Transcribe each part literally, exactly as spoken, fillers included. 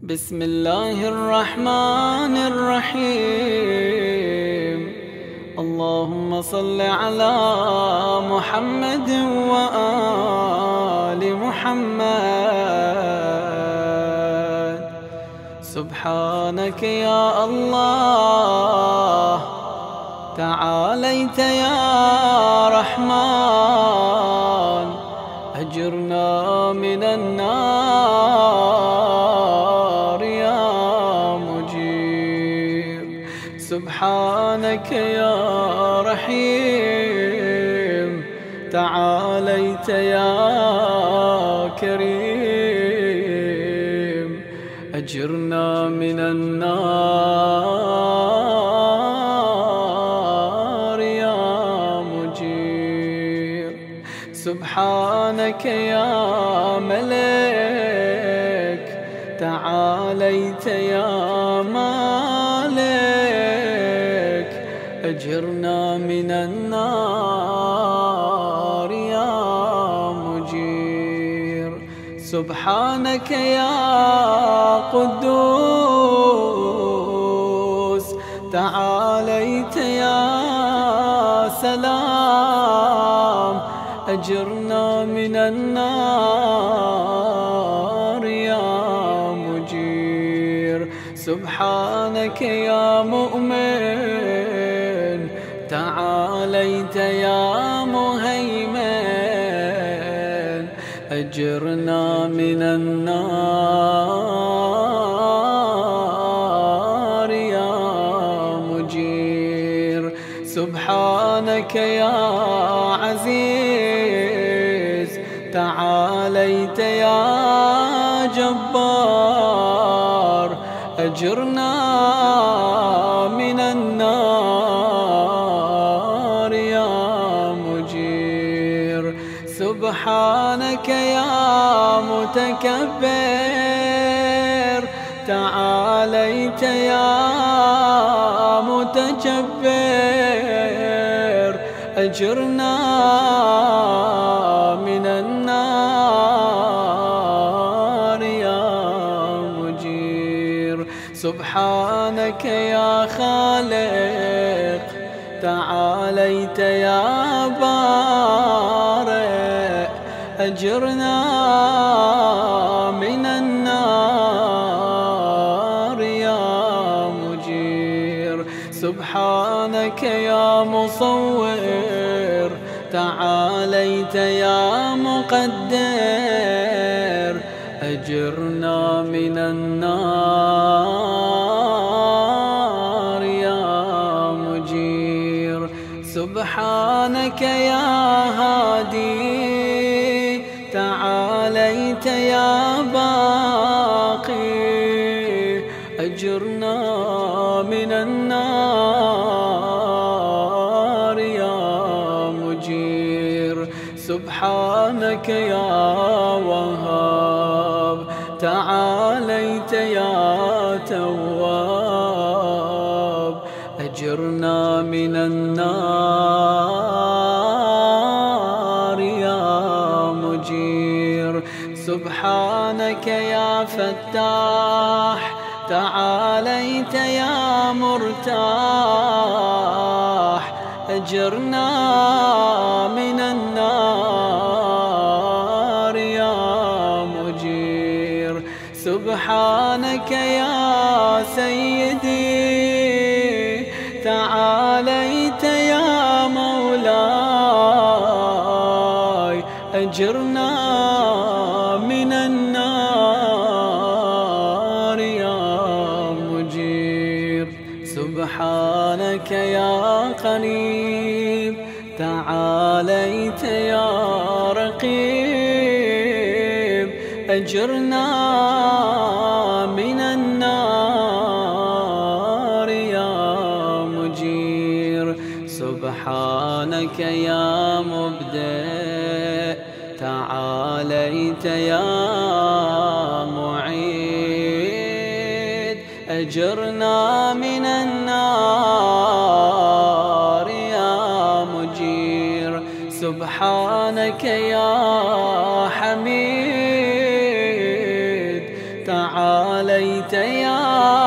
بسم الله الرحمن الرحيم. اللهم صل على محمد وآل محمد. سبحانك يا الله، تعاليت يا رحمن، أجرنا من النار يا مجير. سبحانك يا رحيم، تعاليت يا كريم، أجرنا من النار يا مجير. سبحانك يا ملك، تعاليت يا مالك، أجرنا من النار يا مجير. سبحانك يا قدوس، تعاليت يا سلام، أجرنا من النار يا مجير. سبحانك يا مؤمن، تعاليت يا مهيمن، أجرنا من النار يا مجير. سبحانك يا عزيز، تعاليت يا جبار، أجرنا من النار يا مجير. سبحانك يا متكبر، تعاليت يا متجبر، أجرنا من النار يا مجير. سبحانك يا خالق، تعاليت يا بارئ، أجرنا من النار يا مجير. سبحانك يا مصور، تعاليت يا مقدر، أجرنا من النار يا مجير. سبحانك يا هادي، تعاليت يا باقي، أجرنا من النار يا مجير. سبحانك يا وهاب، تعاليت يا تواب، أجرنا من النار يا مجير. سبحانك يا فتاح، تعاليت يا مرتاح، أجرنا من النار يا مجير. سبحانك يا سيدي، تعاليت يا مولاي، أجرنا من النار يا مجير. سبحانك يا قريب، تعاليت يا رقيب، أجرنا من النار يا مجير. سبحانك يا مبدئ، تعاليت يا معيد، أجرنا من النار يا مجير. سبحانك يا حميد، تعاليت تعاليت يا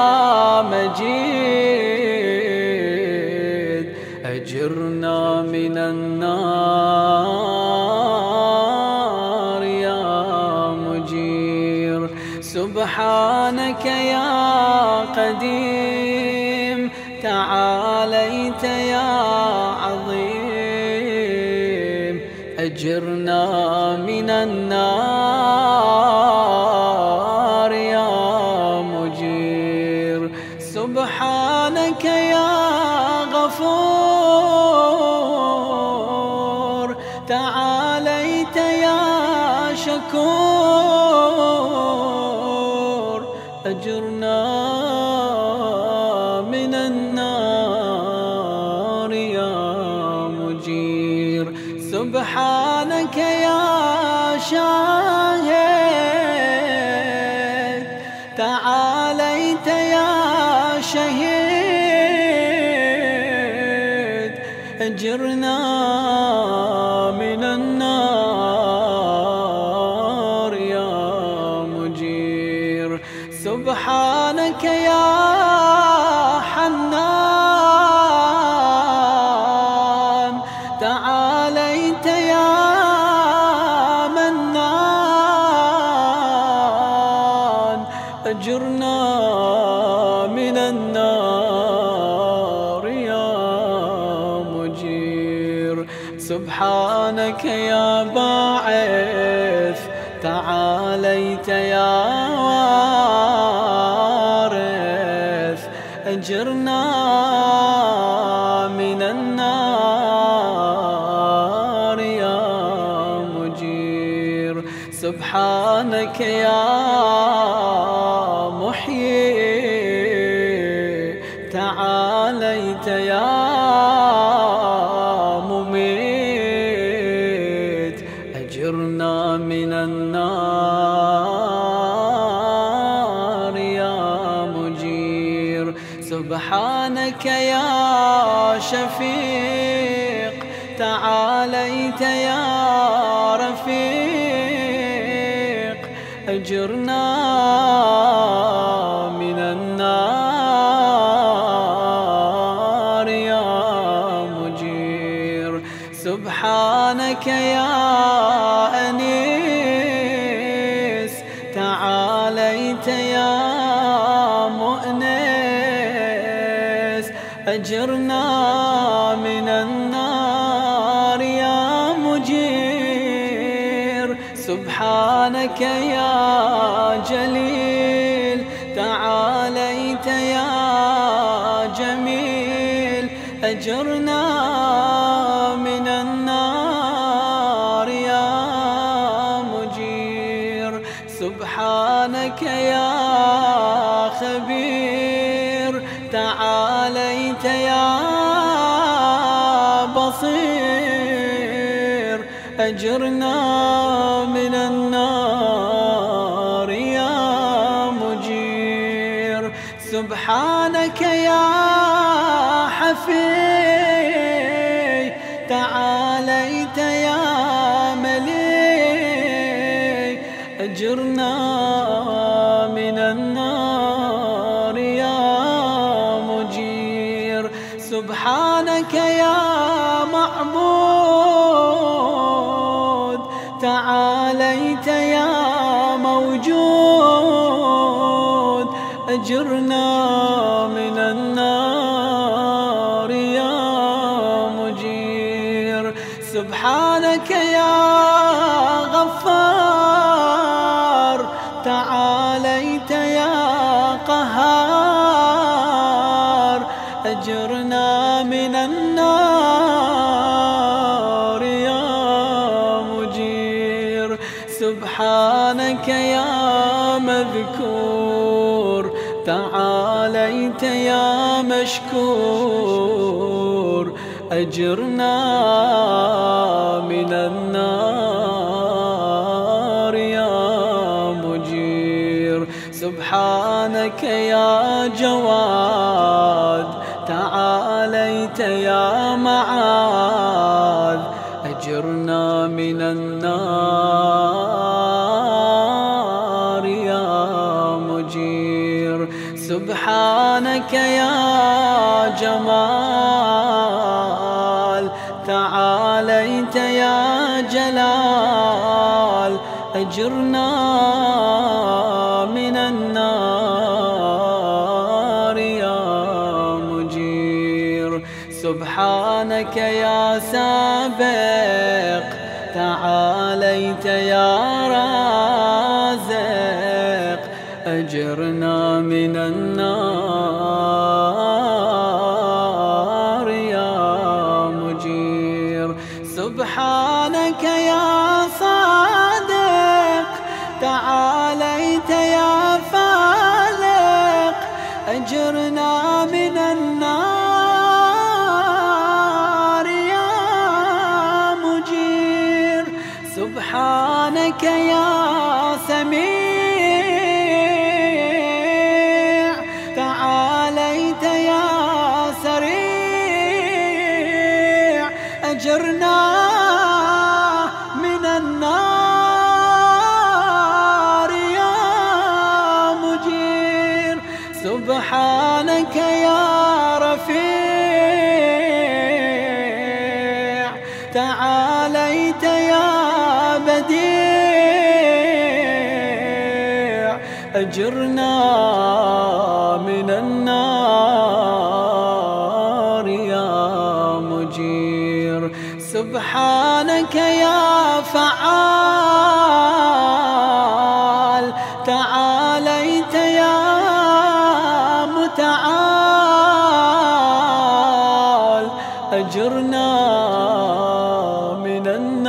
مجيد أجرنا من النار يا مجير. سبحانك يا قديم تعاليت يا عظيم أجرنا من النار يا مجير. سبحانك يا غفور تعاليت يا شكور أجرنا من النار يا مجير. سبحانك يا شاهد تعاليت يا شهيد أجرنا من النار يا مجير. سبحانك يا حنان تعاليت يا منان أجرنا من النار يا مجير. سبحانك يا باعث تعاليت يا وارث أجرنا من النار يا مجير. سبحانك يا محيي تعاليت يا مميت أجرنا من النار يا مجير. سبحانك يا شفيق تعاليت يا رفيق أجرنا من النار يا مجير. سبحانك يا أنيس تعاليت يا مؤنس أجرنا من النار يا مجير. سبحانك يا جليل تعاليت يا جميل أجرنا من النار يا مجير. سبحانك يا خبير تعاليت يا بصير أجرنا من النار يا مجير. سبحانك يا حفي تعاليت يا ملي أجرنا من النار يا مجير. سبحانك يا معبود تعاليت يا موجود أجرنا من النار يا مجير. سبحانك يا غفار تعاليت يا قهار أجرنا من النار يا مجير. سبحانك يا مذكور تعاليت يا مشكور أجرنا من النار يا مجير. سبحانك يا جواد تعاليت يا معاذ أجرنا من النار يا مجير. سبحانك يا جمال تعاليت يا جلال أجرنا من النار يا مجير سبحانك يا سابق تعاليت يا رازق أجرنا من النار يا مجير سبحانك يا صادق تعاليت يا فالق أجرنا من النار يا مجير سبحانك يا سميع تعاليت يا سريع أجرنا من النار يا مجير سبحانك يا رفيع تعاليت يا بديع أجرنا من النار يا مجير سبحانك يا فعال تعاليت يا متعال أجرنا من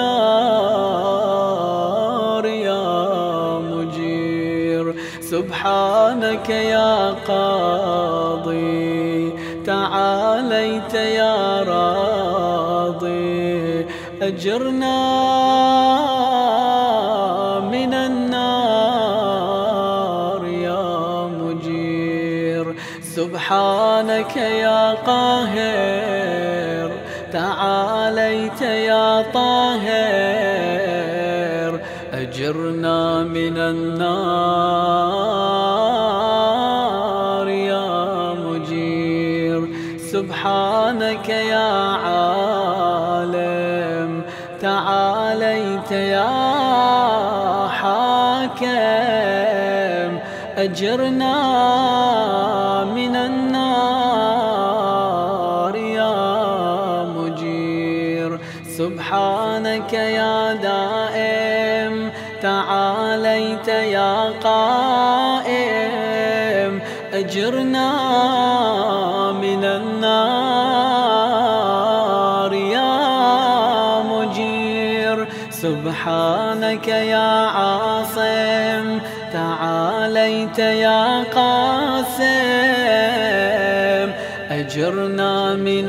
النار يا مجير سبحانك يا قاضي تعاليت يا راضي أجرنا من النار يا مجير سبحانك يا قاهر تعاليت يا طاهر أجرنا من النار يا مجير سبحانك يا عالم تعاليت يا حاكم أجرنا من النار يا مجير سبحانك يا دائم تعاليت يا قائم أجرنا من النار يا مجير سبحانك يا عاصم تعاليت يا قاسم أجرنا من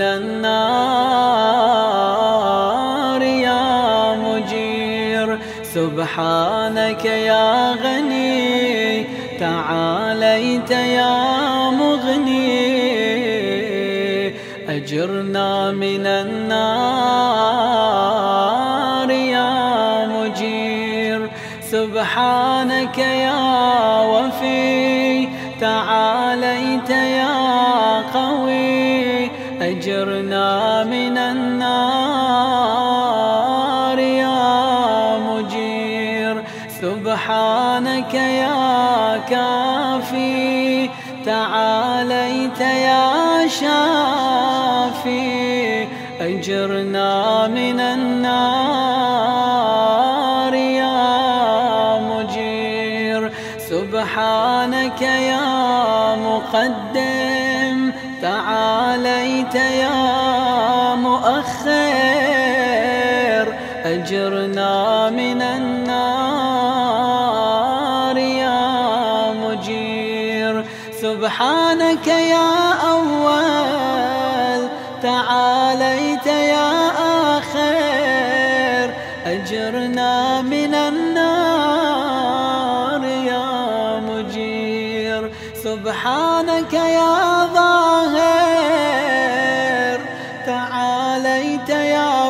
النار يا مجير سبحانك يا غني تعاليت يا مغني أجرنا من النار يا مجير سبحانك يا وفي تعاليت يا قوي أجرنا من النار يا مجير سبحانك يا كافي تعاليت يا شافي أجرنا من النار يا مجير سبحانك يا مقدم تعاليت يا مؤخر أجرنا من النار يا مجير سبحانك يا أول تعاليت يا آخر أجرنا من النار يا مجير سبحانك يا ظاهر تعاليت يا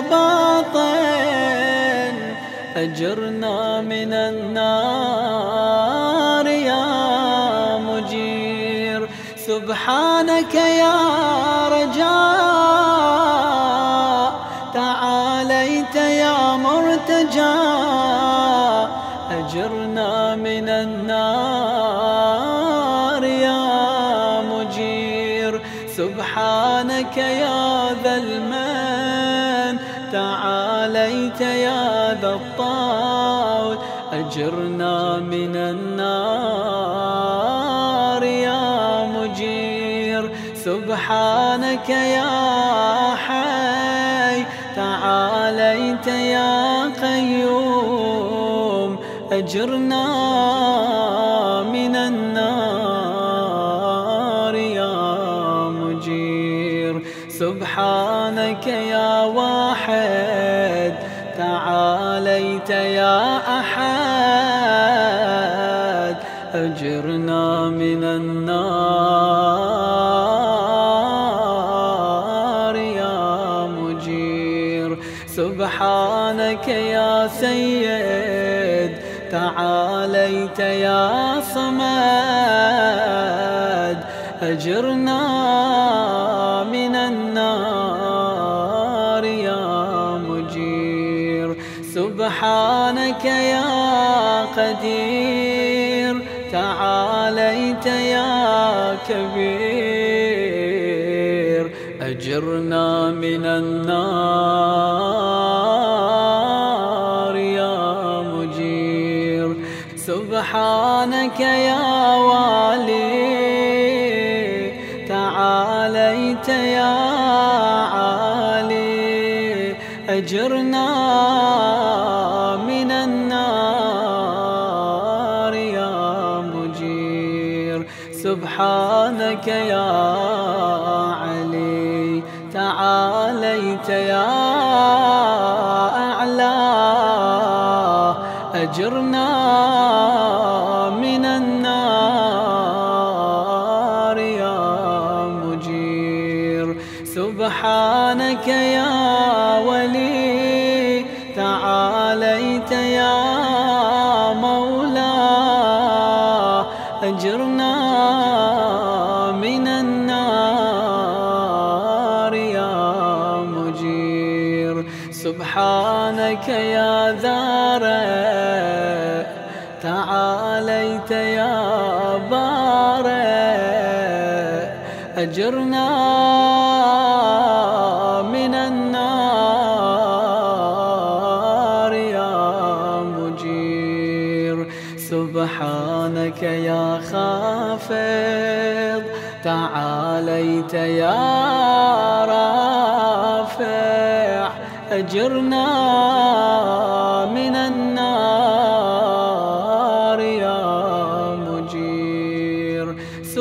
باطن أجرنا من النار يا مجير سبحانك يا رجاء تعاليت يا مرتجى أجرنا من النار يا مجير. سبحانك يا ذا المن تعاليت يا ذا الطول أجرنا من النار يا مجير. سبحانك يا حي تعاليت يا قيوم أجرنا من النار يا مجير. سبحانك يا واحد تعاليت يا أحد أجرنا من النار يا مجير. سبحانك يا سيد تعاليت يا صمد أجرنا من النار يا مجير. سبحانك يا قدير تعاليت يا كبير أجرنا من النار يا مجير. سبحانك يا والي تعاليت يا عالي أجرنا من النار يا مجير. سبحانك يا علي تعاليت يا أعلى أجرنا من النار يا مجير. سبحانك يا ولي تعاليت يا مولا أجرنا من النار يا مجير. سبحانك يا ذارئ تعاليت يا بارئ أجرنا من النار يا مجير. سبحانك يا خافض تعاليت يا رافع أجرنا من النار يا مجير.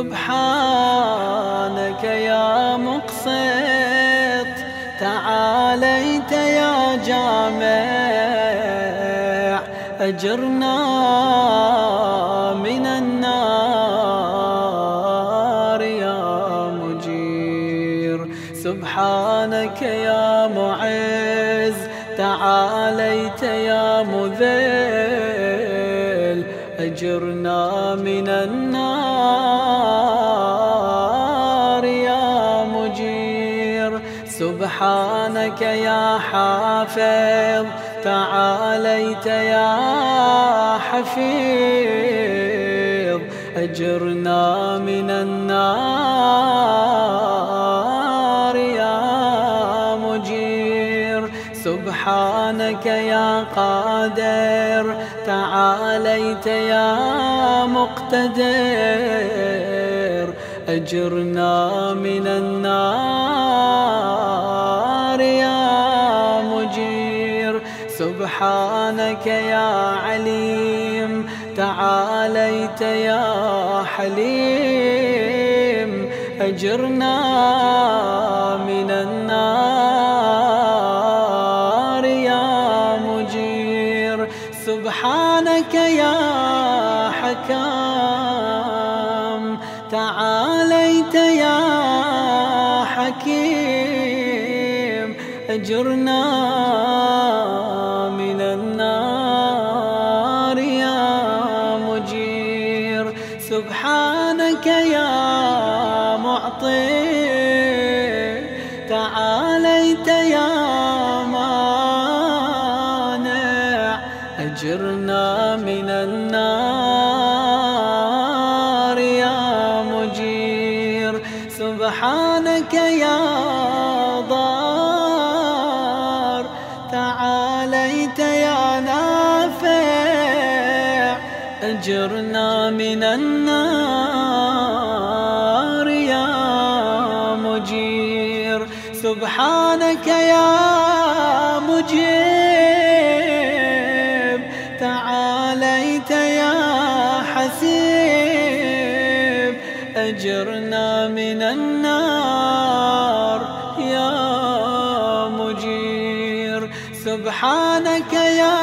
سبحانك يا مقسط تعاليت يا جامع أجرنا من النار يا مجير. سبحانك يا معز تعاليت يا مذل أجرنا من النار يا مجير. سبحانك يا حافظ تعاليت يا حفيظ أجرنا من النار يا مجير. سبحانك يا قادر تعاليت يا مقتدر أجرنا من النار يا مجير. سبحانك يا عليم تعاليت يا حليم أجرنا من النار يا مجير. سبحانك يا حكام تعاليت يا حكيم أجرنا من النار يا مجير. سبحانك يا معطي، تعاليت يا مانع أجرنا من النار يا مجير. سبحانك يا ضار، تعاليت يا نافع أجرنا من النار يا مجير. سبحانك يا مجيب، تعاليت يا حسيب أجرنا من النار يا مجير. سبحانك يا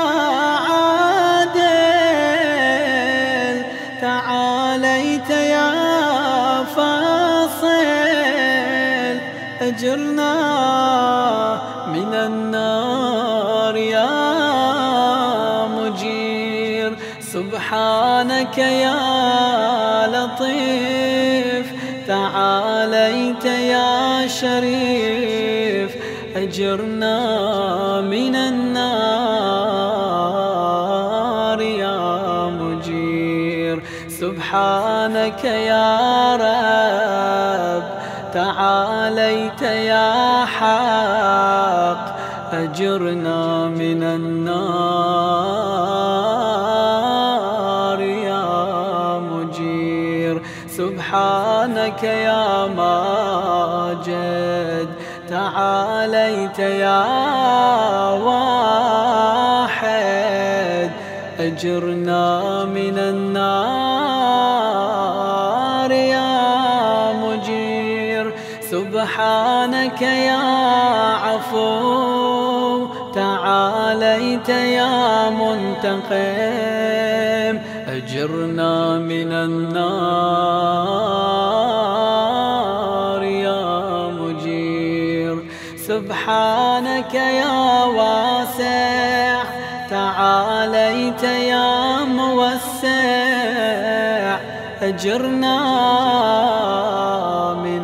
عادل، تعاليت يا فاصل أجرنا من النار يا مجير. سبحانك يا لطيف، تعاليت يا شريف أجرنا من النار يا مجير. سبحانك يا رب، تعاليت يا حق أجرنا من النار يا مجير. سبحانك يا ماجد، تعاليت يا واحد أجرنا من النار يا مجير. سبحانك يا عفو، تعاليت يا منتقم أجرنا من النار يا مجير. سبحانك يا واسع، تعاليت يا موسع أجرنا من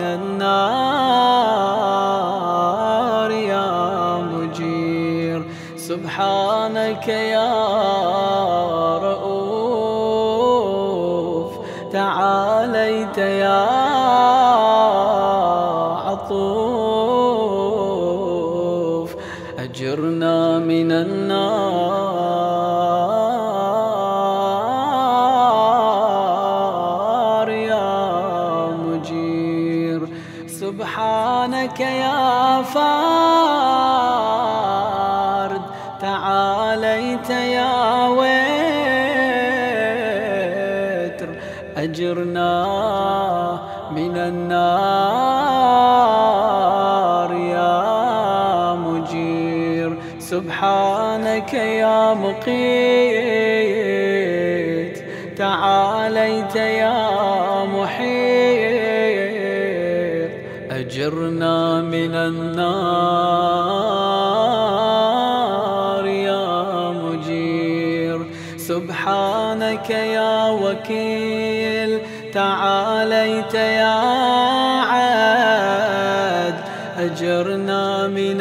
النار يا مجير. سبحانك يا رؤوف، تعاليت يا عطوف أجرنا من النار يا مجير. سبحانك يا فرد، تعاليت يا وتر أجرنا من النار يا مجير. سبحانك يا مقيت، تعاليت يا محيط أجرنا من النار يا مجير. سبحانك يا وكيل، تعاليت يا عاد أجرنا من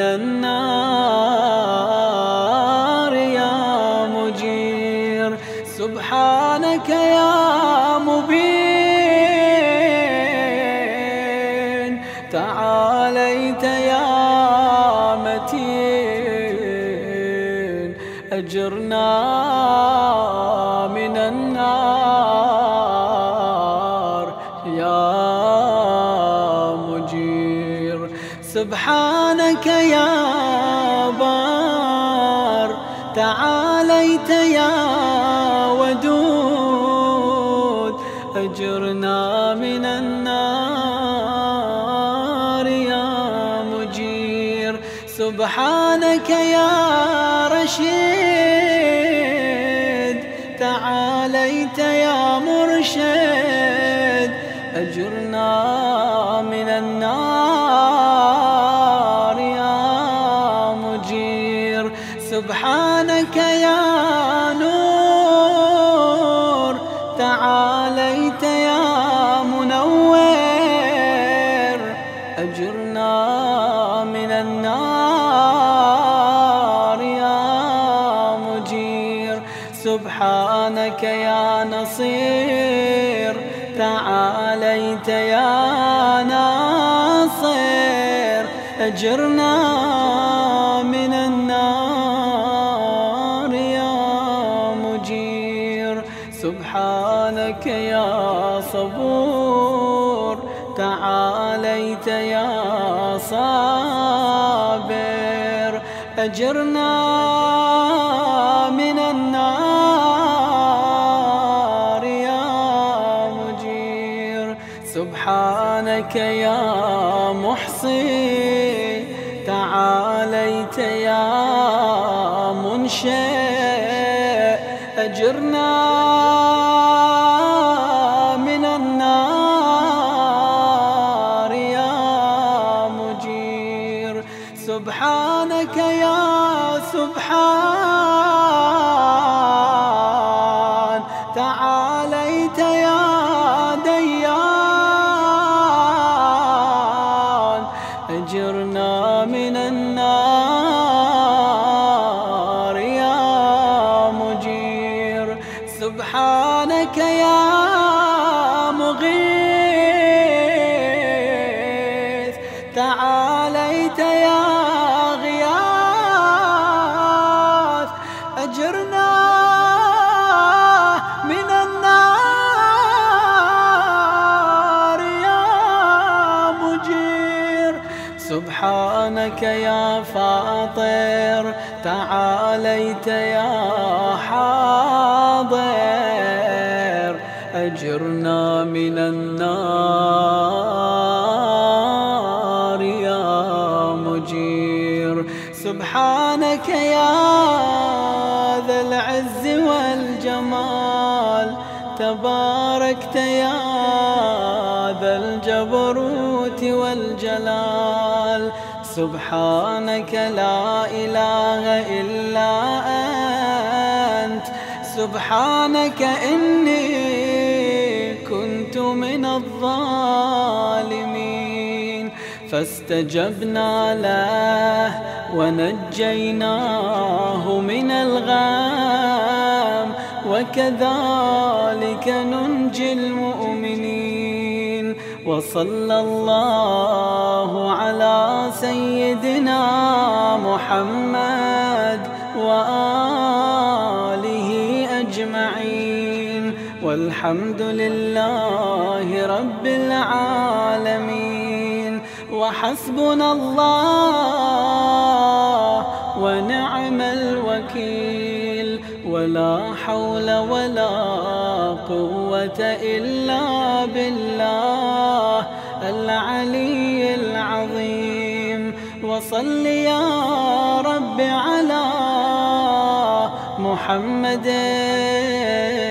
النار يا مجير. سبحانك يا مبين، تعاليت يا متين أجرنا من النار يا مجير. سبحانك يا بار، تعاليت يا ودود أجرنا من النار يا مجير. سبحانك يا رشيد، تعاليت يا مرشد أجرنا من النار يا مجير. سبحانك يا نور، تعاليت يا منور سبحانك يا نصير تعاليت يا ناصر أجرنا من النار يا مجير سبحانك يا صبور تعاليت يا صابر أجرنا من النار يا مجير سبحانك يا محصي تعاليت يا منشئ أجرنا من النار يا مجير سبحانك يا سبحان تعاليت يا ديان أجرنا من النار يا مجير سبحانك يا مغيث تعاليت يا غياث أجرنا من النار يا مجير سبحانك يا فاطر تعاليت يا حاضر أجرنا من النار يا مجير سبحانك يا ذا العز والجمال تباركت يا ذا الجبروت والجلال سبحانك لا إله إلا أنت سبحانك إني كنت من الظالمين فاستجبنا له ونجيناه من الغم وكذلك ننجي المؤمنين وصلى الله على سيدنا محمد وآله أجمعين والحمد لله رب العالمين وحسبنا الله ونعم الوكيل ولا حول ولا قوة إلا بالله العلي العظيم وصل يا رب على محمد